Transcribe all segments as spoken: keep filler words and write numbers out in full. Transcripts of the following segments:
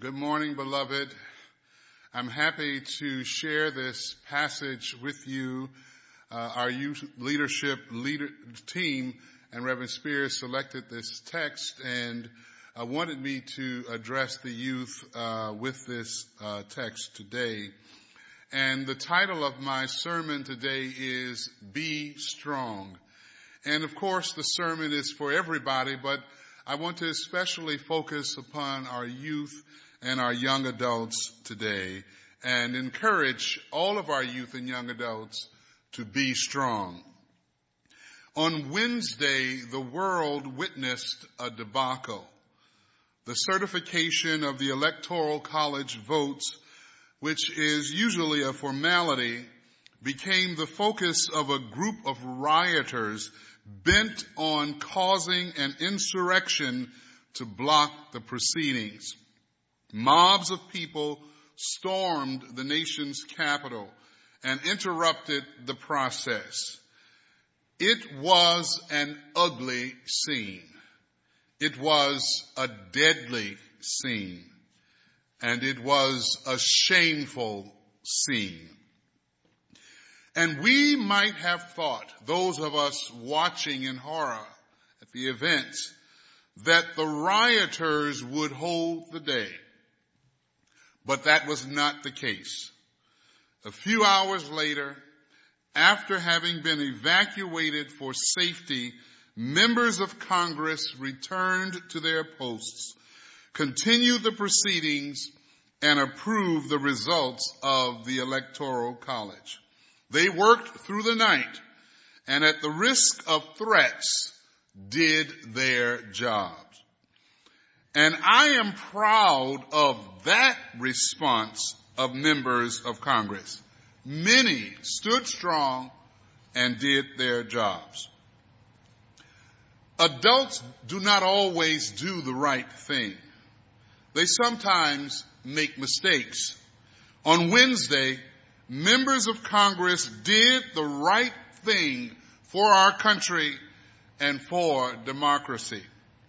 Good morning, beloved. I'm happy to share this passage with you. Uh, our youth leadership leader, team and Reverend Spears selected this text and uh, wanted me to address the youth uh, with this uh, text today. And the title of my sermon today is Be Strong. And of course, the sermon is for everybody, but I want to especially focus upon our youth and our young adults today and encourage all of our youth and young adults to be strong. On Wednesday, the world witnessed a debacle. The certification of the Electoral College votes, which is usually a formality, became the focus of a group of rioters bent on causing an insurrection to block the proceedings. Mobs of people stormed the nation's capital and interrupted the process. It was an ugly scene. It was a deadly scene. And it was a shameful scene. And we might have thought, those of us watching in horror at the events, that the rioters would hold the day. But that was not the case. A few hours later, after having been evacuated for safety, members of Congress returned to their posts, continued the proceedings, and approved the results of the Electoral College. They worked through the night and at the risk of threats did their jobs. And I am proud of that response of members of Congress. Many stood strong and did their jobs. Adults do not always do the right thing. They sometimes make mistakes. On Wednesday, members of Congress did the right thing for our country and for democracy.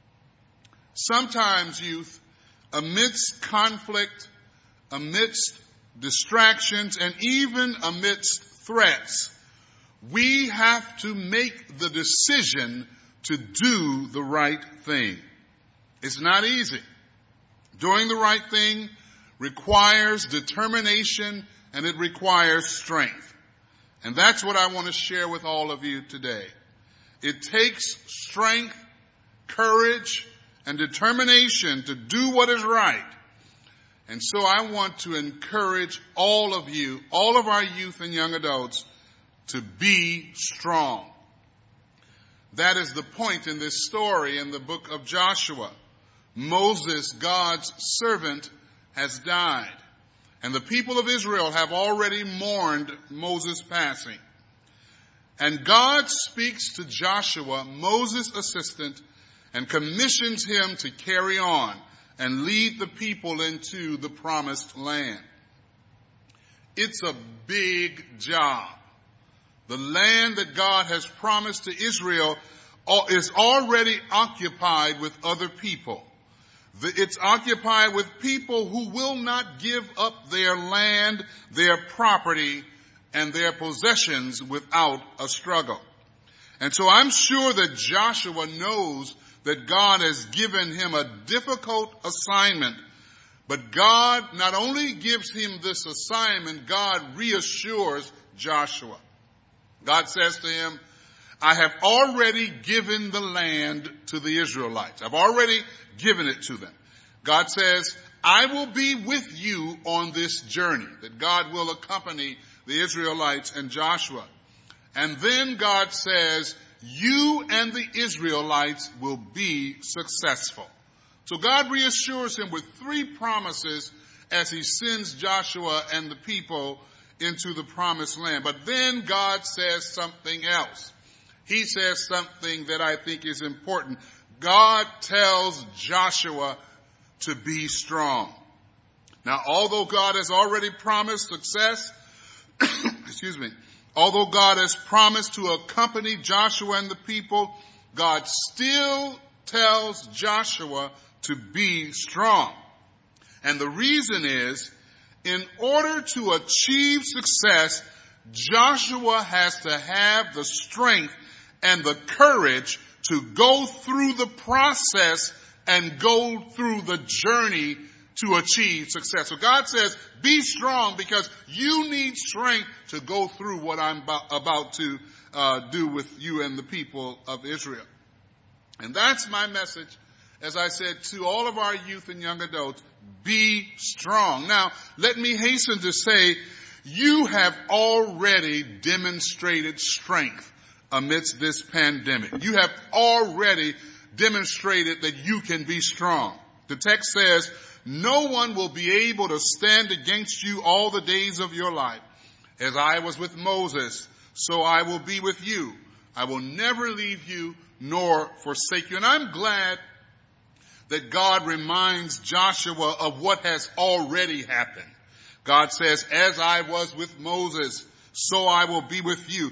Sometimes, youth, amidst conflict, amidst distractions, and even amidst threats, we have to make the decision to do the right thing. It's not easy. Doing the right thing requires determination and it requires strength. And that's what I want to share with all of you today. It takes strength, courage, and determination to do what is right. And so I want to encourage all of you, all of our youth and young adults, to be strong. That is the point in this story in the book of Joshua. Moses, God's servant, has died. And the people of Israel have already mourned Moses' passing. And God speaks to Joshua, Moses' assistant, and commissions him to carry on and lead the people into the promised land. It's a big job. The land that God has promised to Israel is already occupied with other people. It's occupied with people who will not give up their land, their property, and their possessions without a struggle. And so I'm sure that Joshua knows that God has given him a difficult assignment. But God not only gives him this assignment, God reassures Joshua. God says to him, I have already given the land to the Israelites. I've already given it to them. God says, I will be with you on this journey, that God will accompany the Israelites and Joshua. And then God says, you and the Israelites will be successful. So God reassures him with three promises as he sends Joshua and the people into the promised land. But then God says something else. He says something that I think is important. God tells Joshua to be strong. Now, although God has already promised success, excuse me, although God has promised to accompany Joshua and the people, God still tells Joshua to be strong. And the reason is, in order to achieve success, Joshua has to have the strength and the courage to go through the process and go through the journey to achieve success. So God says, be strong because you need strength to go through what I'm about to uh, do with you and the people of Israel. And that's my message, as I said, to all of our youth and young adults, be strong. Now, let me hasten to say, you have already demonstrated strength amidst this pandemic. You have already demonstrated that you can be strong. The text says, no one will be able to stand against you all the days of your life. As I was with Moses, so I will be with you. I will never leave you nor forsake you. And I'm glad that God reminds Joshua of what has already happened. God says, as I was with Moses, so I will be with you.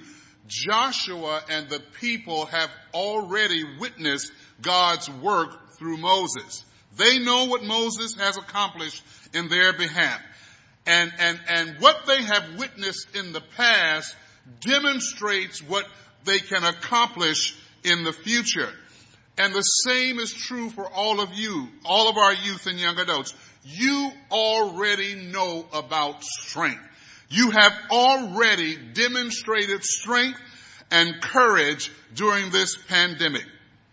Joshua and the people have already witnessed God's work through Moses. They know what Moses has accomplished in their behalf. And, and, and what they have witnessed in the past demonstrates what they can accomplish in the future. And the same is true for all of you, all of our youth and young adults. You already know about strength. You have already demonstrated strength and courage during this pandemic.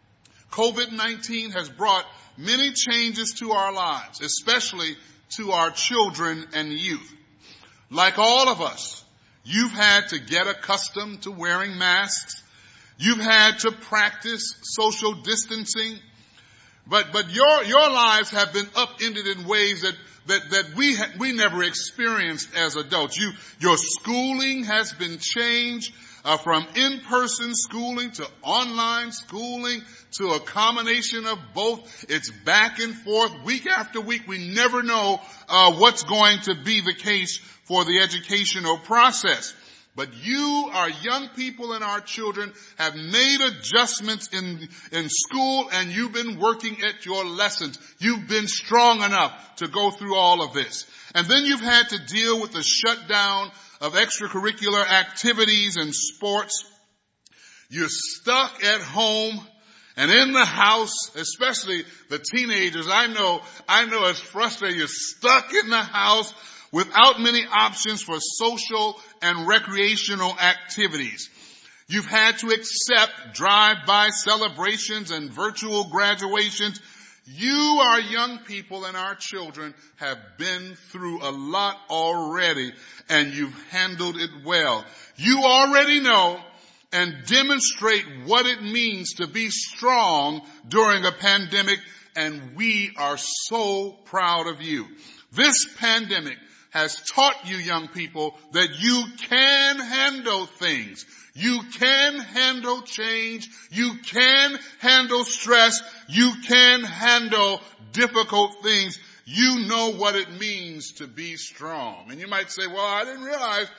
covid nineteen has brought many changes to our lives, especially to our children and youth. Like all of us, you've had to get accustomed to wearing masks. You've had to practice social distancing. But, but your, your lives have been upended in ways that, that, that we, ha- we never experienced as adults. You, your schooling has been changed, uh, from in-person schooling to online schooling to a combination of both. It's back and forth week after week. We never know, uh, what's going to be the case for the educational process. But you, our young people and our children, have made adjustments in, in school, and you've been working at your lessons. You've been strong enough to go through all of this. And then you've had to deal with the shutdown of extracurricular activities and sports. You're stuck at home and in the house, especially the teenagers. I know, I know it's frustrating. You're stuck in the house without many options for social and recreational activities. You've had to accept drive-by celebrations and virtual graduations. You, our young people and our children, have been through a lot already, and you've handled it well. You already know and demonstrate what it means to be strong during a pandemic, and we are so proud of you. This pandemic has taught you young people that you can handle things. You can handle change. You can handle stress. You can handle difficult things. You know what it means to be strong. And you might say, well, I didn't realize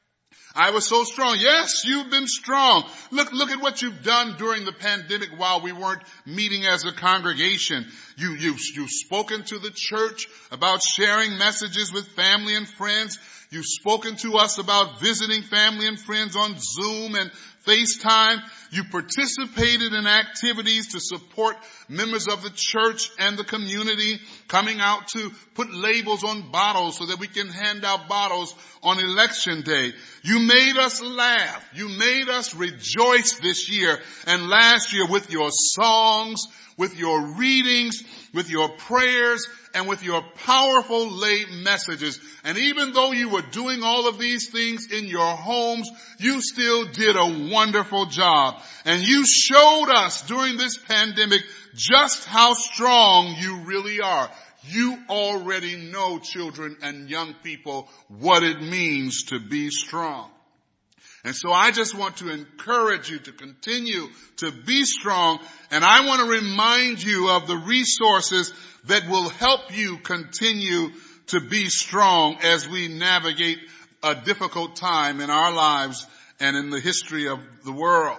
I was so strong. Yes, you've been strong. Look, look at what you've done during the pandemic while we weren't meeting as a congregation. You, you've, you've spoken to the church about sharing messages with family and friends. You've spoken to us about visiting family and friends on Zoom and FaceTime. You participated in activities to support members of the church and the community, coming out to put labels on bottles so that we can hand out bottles on election day. You made us laugh. You made us rejoice this year and last year with your songs, with your readings, with your prayers, and with your powerful lay messages. And even though you were doing all of these things in your homes, you still did a wonderful job. And you showed us during this pandemic just how strong you really are. You already know, children and young people, what it means to be strong. And so I just want to encourage you to continue to be strong. And I want to remind you of the resources that will help you continue to be strong as we navigate a difficult time in our lives and in the history of the world.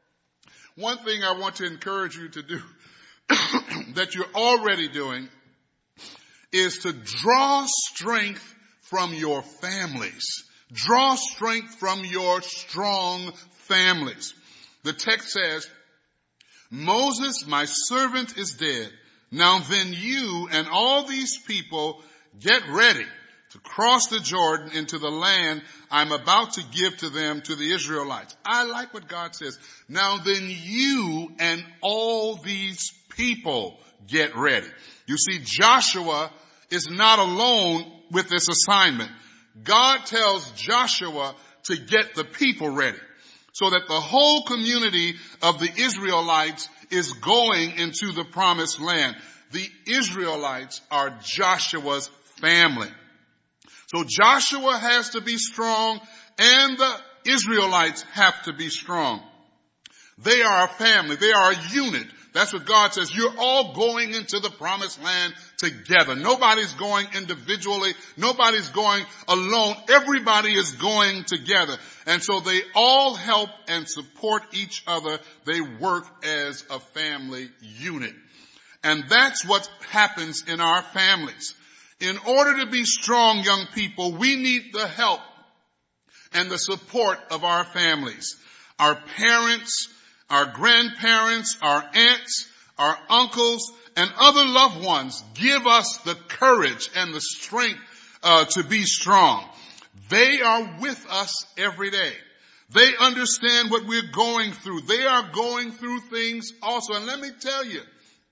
One thing I want to encourage you to do that you're already doing is to draw strength from your families. Draw strength from your strong families. The text says, Moses, my servant, is dead. Now then you and all these people get ready to cross the Jordan into the land I'm about to give to them, to the Israelites. I like what God says. Now then you and all these people get ready. You see, Joshua is not alone with this assignment. God tells Joshua to get the people ready so that the whole community of the Israelites is going into the promised land. The Israelites are Joshua's family. So Joshua has to be strong and the Israelites have to be strong. They are a family. They are a unit. That's what God says. You're all going into the promised land together. Nobody's going individually. Nobody's going alone. Everybody is going together. And so they all help and support each other. They work as a family unit. And that's what happens in our families. In order to be strong, young people, we need the help and the support of our families. Our parents, our grandparents, our aunts, our uncles, and other loved ones give us the courage and the strength uh, to be strong. They are with us every day. They understand what we're going through. They are going through things also. And let me tell you,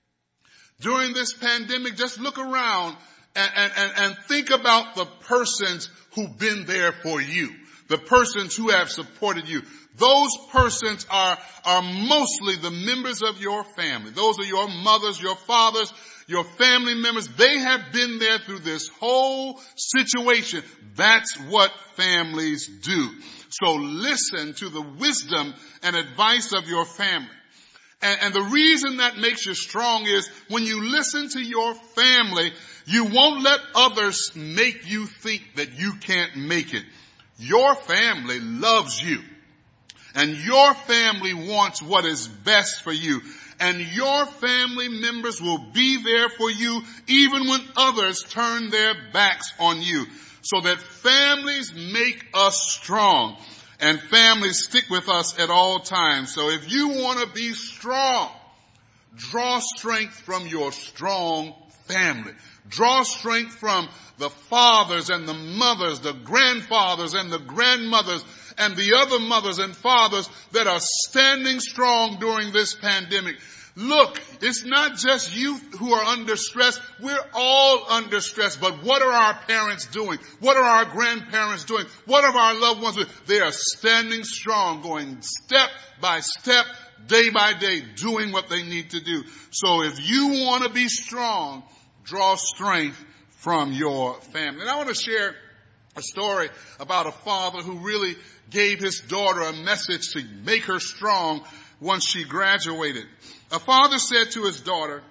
during this pandemic, just look around and, and, and think about the persons who've been there for you, the persons who have supported you. Those persons are, are mostly the members of your family. Those are your mothers, your fathers, your family members. They have been there through this whole situation. That's what families do. So listen to the wisdom and advice of your family. And, and the reason that makes you strong is when you listen to your family, you won't let others make you think that you can't make it. Your family loves you. And your family wants what is best for you. And your family members will be there for you even when others turn their backs on you. So that families make us strong. And families stick with us at all times. So if you want to be strong, draw strength from your strong family. Draw strength from the fathers and the mothers, the grandfathers and the grandmothers, and the other mothers and fathers that are standing strong during this pandemic. Look, it's not just you who are under stress. We're all under stress. But what are our parents doing? What are our grandparents doing? What are our loved ones doing? They are standing strong, going step by step, day by day, doing what they need to do. So if you want to be strong, draw strength from your family. And I want to share a story about a father who really gave his daughter a message to make her strong once she graduated. A father said to his daughter,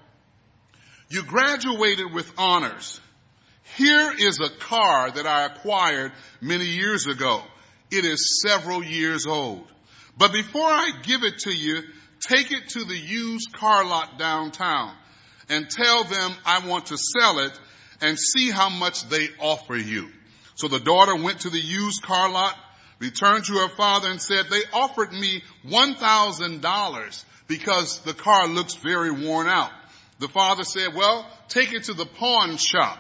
"You graduated with honors. Here is a car that I acquired many years ago. It is several years old. But before I give it to you, take it to the used car lot downtown and tell them I want to sell it and see how much they offer you." So the daughter went to the used car lot, returned to her father and said, "They offered me one thousand dollars because the car looks very worn out." The father said, "Well, take it to the pawn shop."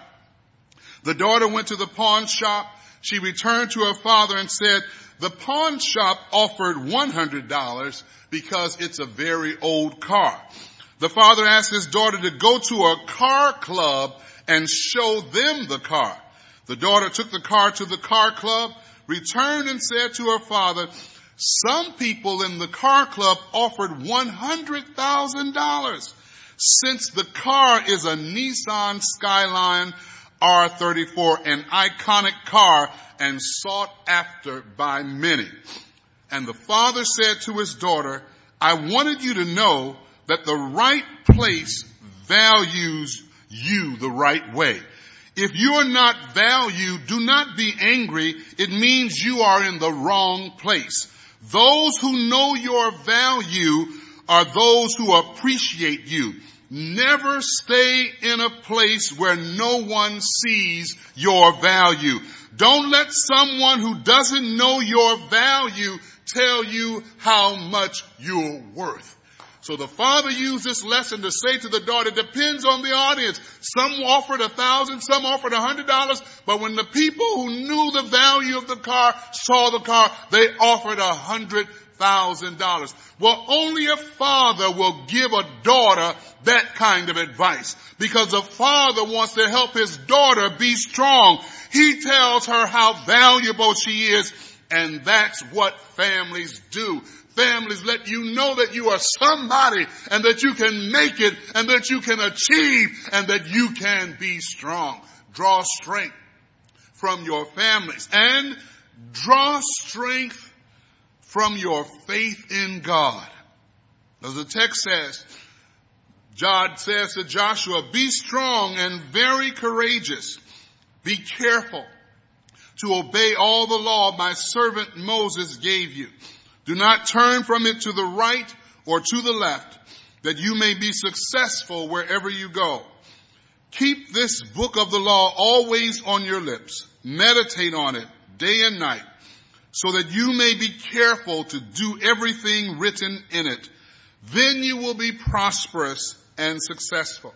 The daughter went to the pawn shop. She returned to her father and said, "The pawn shop offered one hundred dollars because it's a very old car." The father asked his daughter to go to a car club and show them the car. The daughter took the car to the car club, returned and said to her father, "Some people in the car club offered one hundred thousand dollars. Since the car is a Nissan Skyline R thirty-four, an iconic car and sought after by many." And the father said to his daughter, "I wanted you to know that the right place values you the right way. If you are not valued, do not be angry. It means you are in the wrong place. Those who know your value are those who appreciate you. Never stay in a place where no one sees your value. Don't let someone who doesn't know your value tell you how much you're worth. So the father used this lesson to say to the daughter, it depends on the audience. Some offered a thousand, some offered a hundred dollars, but when the people who knew the value of the car saw the car, they offered a hundred thousand dollars. Well, only a father will give a daughter that kind of advice, because a father wants to help his daughter be strong. He tells her how valuable she is, and that's what families do. Families let you know that you are somebody and that you can make it and that you can achieve and that you can be strong. Draw strength from your families and draw strength from your faith in God. As the text says, God says to Joshua, be strong and very courageous. Be careful to obey all the law my servant Moses gave you. Do not turn from it to the right or to the left, that you may be successful wherever you go. Keep this book of the law always on your lips. Meditate on it day and night, so that you may be careful to do everything written in it. Then you will be prosperous and successful.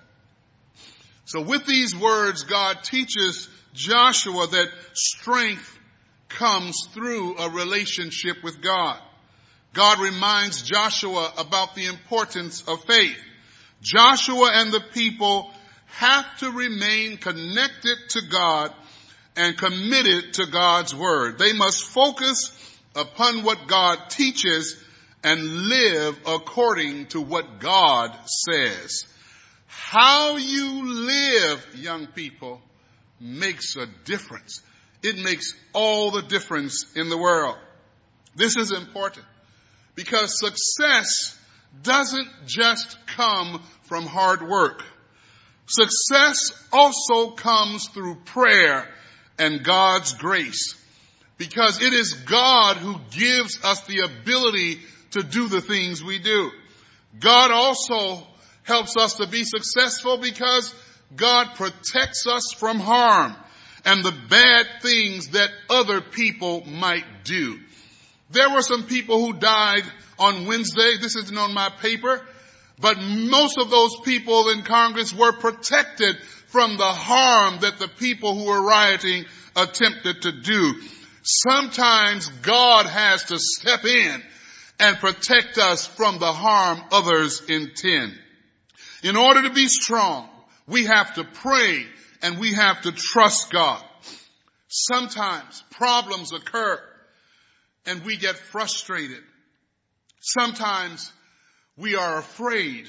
So with these words, God teaches Joshua that strength comes through a relationship with God. God reminds Joshua about the importance of faith. Joshua and the people have to remain connected to God and committed to God's word. They must focus upon what God teaches and live according to what God says. How you live, young people, makes a difference. It makes all the difference in the world. This is important, because success doesn't just come from hard work. Success also comes through prayer and God's grace, because it is God who gives us the ability to do the things we do. God also helps us to be successful because God protects us from harm and the bad things that other people might do. There were some people who died on Wednesday. This isn't on my paper, but most of those people in Congress were protected from the harm that the people who were rioting attempted to do. Sometimes God has to step in and protect us from the harm others intend. In order to be strong, we have to pray and we have to trust God. Sometimes problems occur and we get frustrated. Sometimes we are afraid.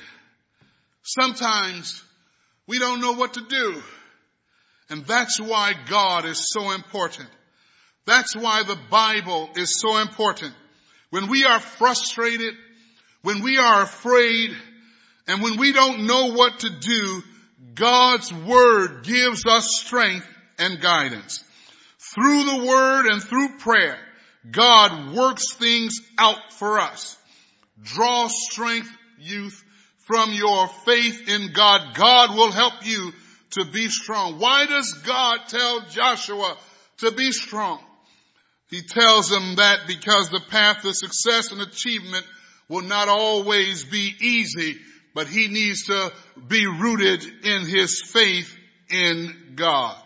Sometimes we don't know what to do. And that's why God is so important. That's why the Bible is so important. When we are frustrated, when we are afraid, and when we don't know what to do, God's word gives us strength and guidance. Through the word and through prayer, God works things out for us. Draw strength, youth, from your faith in God. God will help you to be strong. Why does God tell Joshua to be strong? He tells him that because the path to success and achievement will not always be easy, but he needs to be rooted in his faith in God.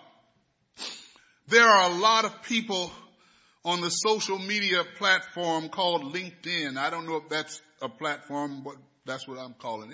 There are a lot of people on the social media platform called LinkedIn. I don't know if that's a platform, but that's what I'm calling it.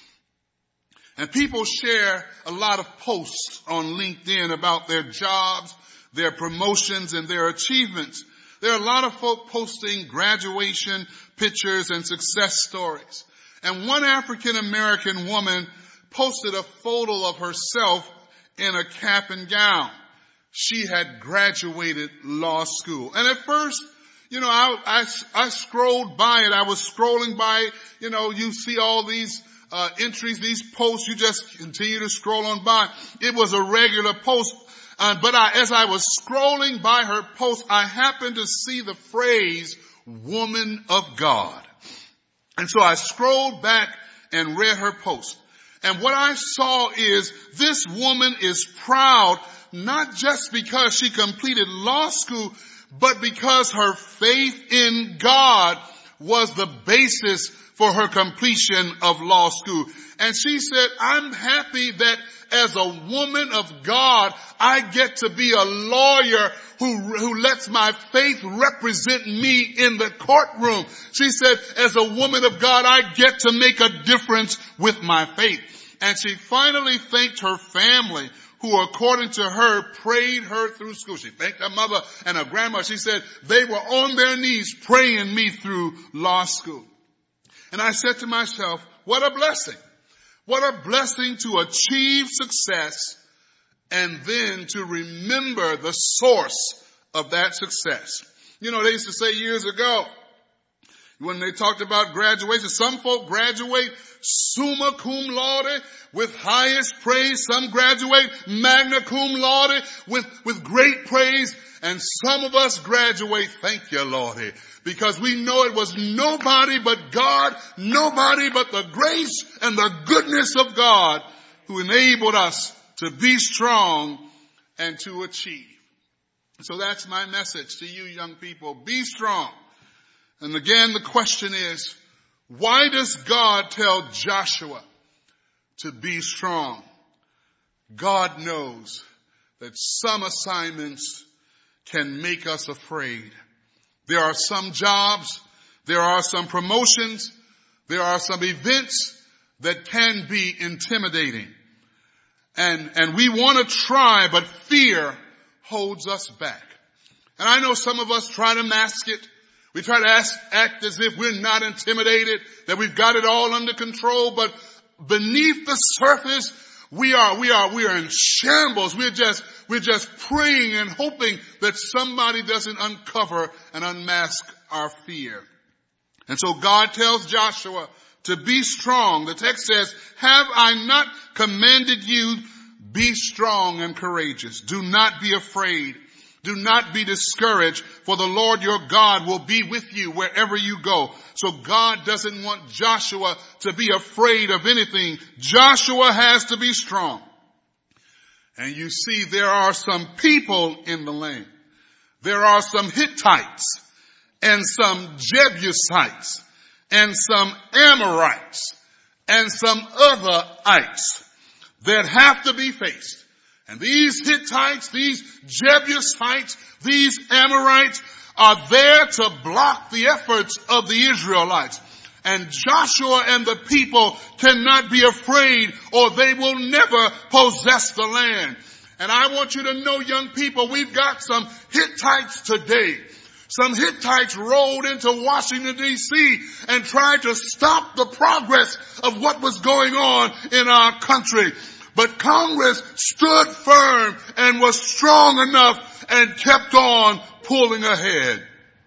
And people share a lot of posts on LinkedIn about their jobs, their promotions, and their achievements. There are a lot of folk posting graduation pictures and success stories. And one African American woman posted a photo of herself in a cap and gown. She had graduated law school. And at first, you know, I, I, I scrolled by it. I was scrolling by it. You know, you see all these uh, entries, these posts. You just continue to scroll on by. It was a regular post. Uh, but I, as I was scrolling by her post, I happened to see the phrase, woman of God. And so I scrolled back and read her post. And what I saw is this woman is proud, not just because she completed law school, but because her faith in God was the basis for her completion of law school. And she said, I'm happy that as a woman of God, I get to be a lawyer who, who lets my faith represent me in the courtroom. She said, as a woman of God, I get to make a difference with my faith. And she finally thanked her family, who according to her prayed her through school. She thanked her mother and her grandma. She said they were on their knees praying me through law school. And I said to myself, what a blessing. What a blessing to achieve success and then to remember the source of that success. You know, they used to say years ago, when they talked about graduation, some folk graduate summa cum laude with highest praise. Some graduate magna cum laude with, with great praise. And some of us graduate, thank you, Lord, because we know it was nobody but God, nobody but the grace and the goodness of God who enabled us to be strong and to achieve. So that's my message to you young people. Be strong. And again, the question is, why does God tell Joshua to be strong? God knows that some assignments can make us afraid. There are some jobs, there are some promotions, there are some events that can be intimidating. And, and we want to try, but fear holds us back. And I know some of us try to mask it. We try to act, act as if we're not intimidated, that we've got it all under control, but beneath the surface, we are, we are, we are in shambles. We're just, we're just praying and hoping that somebody doesn't uncover and unmask our fear. And so God tells Joshua to be strong. The text says, have I not commanded you, be strong and courageous. Do not be afraid. Do not be discouraged, for the Lord your God will be with you wherever you go. So God doesn't want Joshua to be afraid of anything. Joshua has to be strong. And you see, there are some people in the land. There are some Hittites and some Jebusites and some Amorites and some other ites that have to be faced. And these Hittites, these Jebusites, these Amorites are there to block the efforts of the Israelites. And Joshua and the people cannot be afraid, or they will never possess the land. And I want you to know, young people, we've got some Hittites today. Some Hittites rolled into Washington, D C and tried to stop the progress of what was going on in our country. But Congress stood firm and was strong enough and kept on pulling ahead.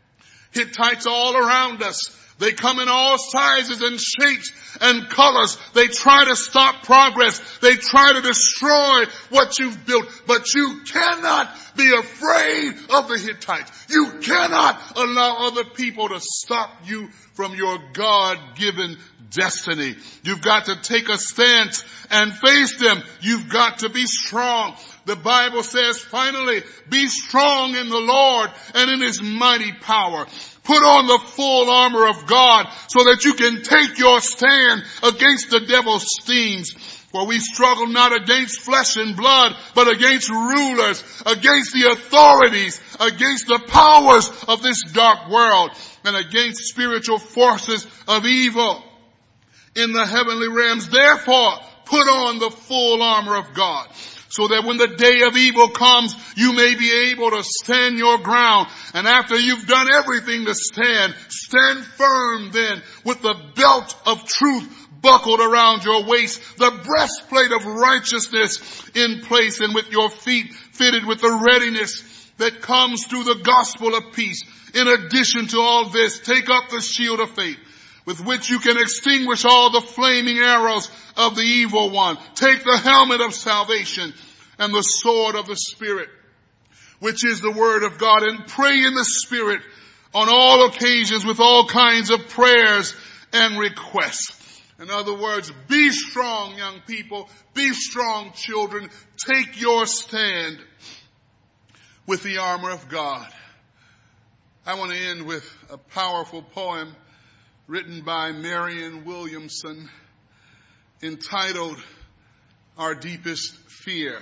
Hittites all around us. They come in all sizes and shapes and colors. They try to stop progress. They try to destroy what you've built. But you cannot be afraid of the Hittites. You cannot allow other people to stop you from your God-given destiny. You've got to take a stance and face them. You've got to be strong. The Bible says, finally, be strong in the Lord and in His mighty power. Put on the full armor of God so that you can take your stand against the devil's schemes. For we struggle not against flesh and blood, but against rulers, against the authorities, against the powers of this dark world, and against spiritual forces of evil in the heavenly realms. Therefore, put on the full armor of God, so that when the day of evil comes, you may be able to stand your ground. And after you've done everything to stand, stand firm then with the belt of truth buckled around your waist, the breastplate of righteousness in place, and with your feet fitted with the readiness that comes through the gospel of peace. In addition to all this, take up the shield of faith, with which you can extinguish all the flaming arrows of the evil one. Take the helmet of salvation and the sword of the Spirit, which is the word of God, and pray in the Spirit on all occasions with all kinds of prayers and requests. In other words, be strong, young people. Be strong, children. Take your stand with the armor of God. I want to end with a powerful poem written by Marianne Williamson entitled Our Deepest Fear.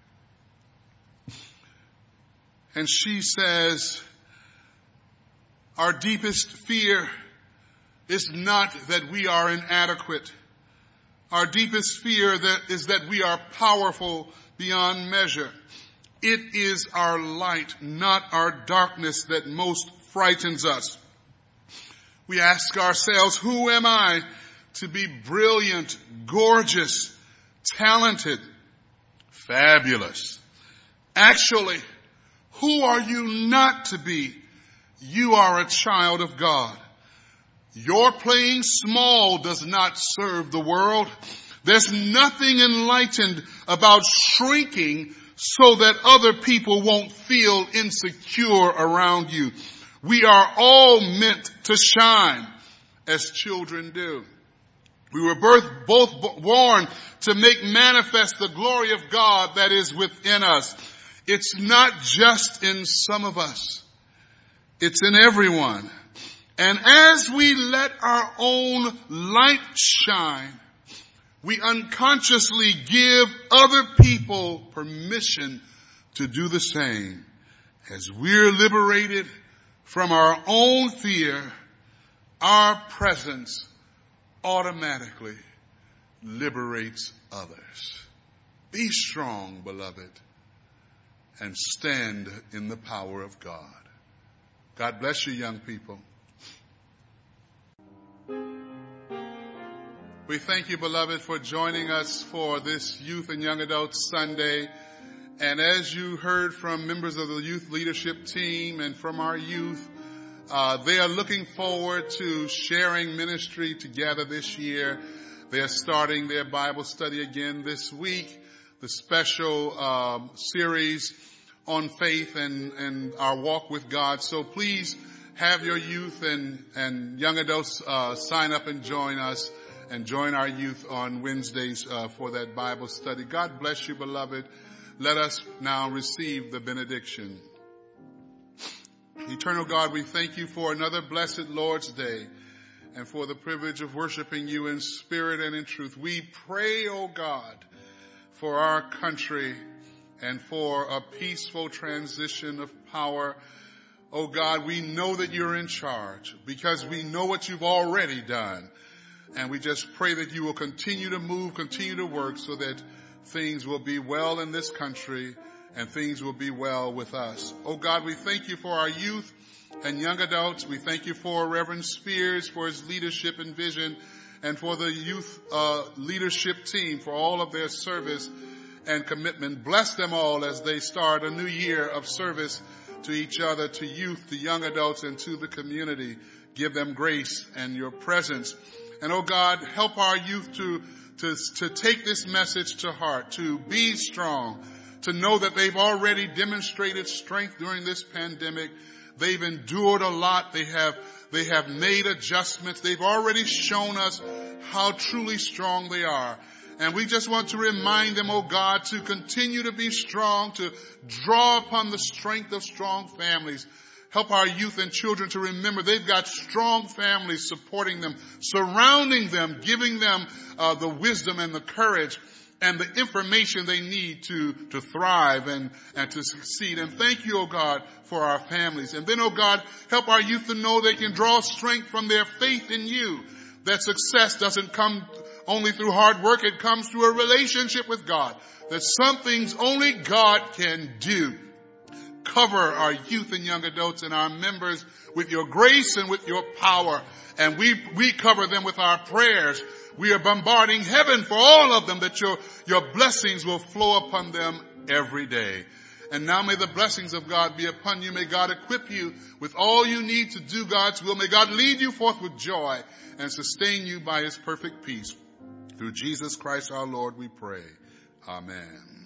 And she says, our deepest fear is not that we are inadequate. Our deepest fear that is that we are powerful beyond measure. It is our light, not our darkness, that most frightens us. We ask ourselves, who am I to be brilliant, gorgeous, talented, fabulous? Actually, who are you not to be? You are a child of God. Your playing small does not serve the world. There's nothing enlightened about shrinking so that other people won't feel insecure around you. We are all meant to shine as children do. We were birth, both born to make manifest the glory of God that is within us. It's not just in some of us. It's in everyone. And as we let our own light shine, we unconsciously give other people permission to do the same. As we're liberated from our own fear, our presence automatically liberates others. Be strong, beloved, and stand in the power of God. God bless you, young people. We thank you, beloved, for joining us for this Youth and Young Adults Sunday. And as you heard from members of the youth leadership team and from our youth, uh, they are looking forward to sharing ministry together this year. They are starting their Bible study again this week, the special um, series on faith and, and our walk with God. So please have your youth and, and young adults uh, sign up and join us. And join our youth on Wednesdays uh, for that Bible study. God bless you, beloved. Let us now receive the benediction. Eternal God, we thank you for another blessed Lord's Day and for the privilege of worshiping you in spirit and in truth. We pray, O God, for our country and for a peaceful transition of power. O God, we know that you're in charge because we know what you've already done. And we just pray that you will continue to move, continue to work so that things will be well in this country and things will be well with us. Oh God, we thank you for our youth and young adults. We thank you for Reverend Spears, for his leadership and vision, and for the youth uh, leadership team for all of their service and commitment. Bless them all as they start a new year of service to each other, to youth, to young adults, and to the community. Give them grace and your presence. And, oh God, help our youth to, to, to take this message to heart, to be strong, to know that they've already demonstrated strength during this pandemic. They've endured a lot. They have, they have made adjustments. They've already shown us how truly strong they are. And we just want to remind them, oh God, to continue to be strong, to draw upon the strength of strong families. Help our youth and children to remember they've got strong families supporting them, surrounding them, giving them uh, the wisdom and the courage and the information they need to, to thrive and, and to succeed. And thank you, oh God, for our families. And then, oh God, help our youth to know they can draw strength from their faith in you. That success doesn't come only through hard work. It comes through a relationship with God. That some things only God can do. Cover our youth and young adults and our members with your grace and with your power. And we, we cover them with our prayers. We are bombarding heaven for all of them, that your, your blessings will flow upon them every day. And now may the blessings of God be upon you. May God equip you with all you need to do God's will. May God lead you forth with joy and sustain you by his perfect peace. Through Jesus Christ our Lord we pray. Amen.